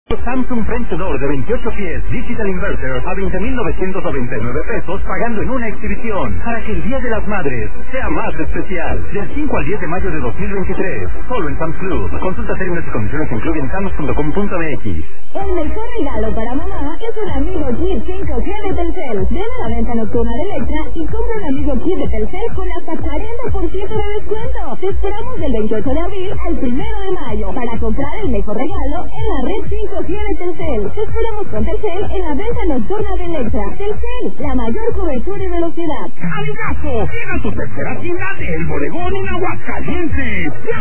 Samsung French Door de 28 pies Digital Inverter a 20,999 pesos pagando en una exhibición para que el Día de las Madres sea más especial. Del 5 al 10 de mayo de 2023, solo en Sam's Club. Consulta términos y condiciones en club.com.mx. El mejor regalo para mamá es un amigo Kit 5G de Telcel. Ven a la venta nocturna de Electra y compra un amigo Kit de Telcel con hasta 40% de descuento. Te esperamos del 28 de abril al 1 de mayo para comprar el mejor regalo en la red 5G de Telcel. Te esperamos con Telcel en la venta nocturna de Electra. Telcel, la mayor cobertura y velocidad. ¡Amigazo! ¡Llega tu tercera tienda del bodegón en Aguascalientes!